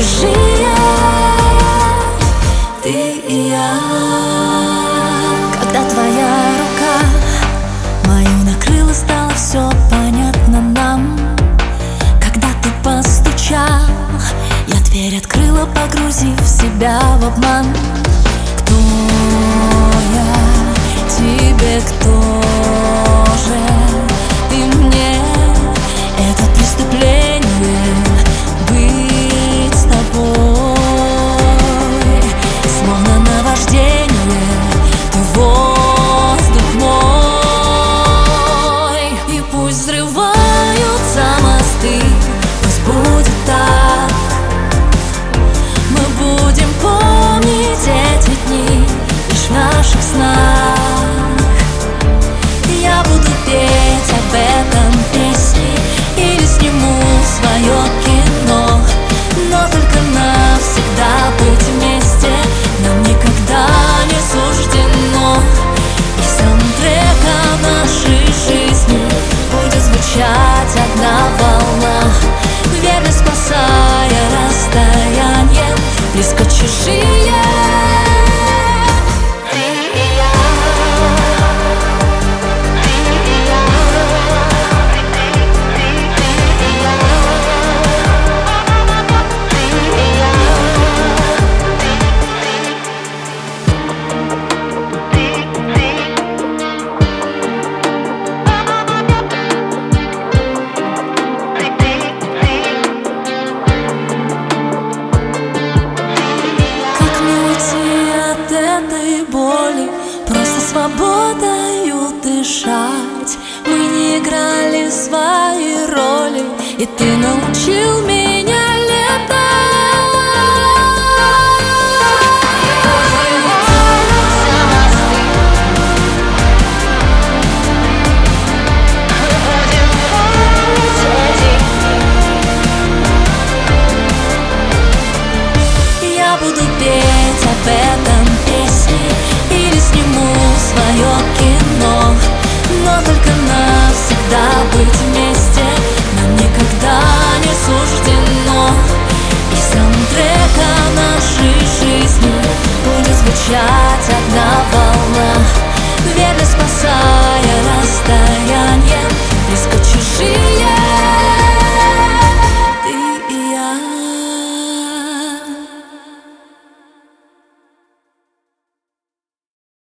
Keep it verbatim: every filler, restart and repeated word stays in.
чужие, ты и я. Когда твоя рука мою накрыла, стало все понятно нам. Когда ты постучал, я дверь открыла, погрузив себя в обман. Кто я тебе, кто же ты мне? Это преступление быть с тобой, словно наваждение, ты воздух мой. И пусть взрываются мосты, пусть будет так. Мы будем помнить эти дни лишь в наших снах. Я буду петь об этом песни или сниму свое кино, но только навсегда быть вместе нам никогда не суждено. И саундтрека нашей жизни будет звучать одна волна, верно спасая расстоянием близко чужие. Просто свободою дышать. Мы не играли свои роли, и ты научил меня летать. Я буду петь об этом песни или сниму свое кино, но только навсегда быть вместе нам никогда не суждено. И саундтрека нашей жизни будет звучать одна волна.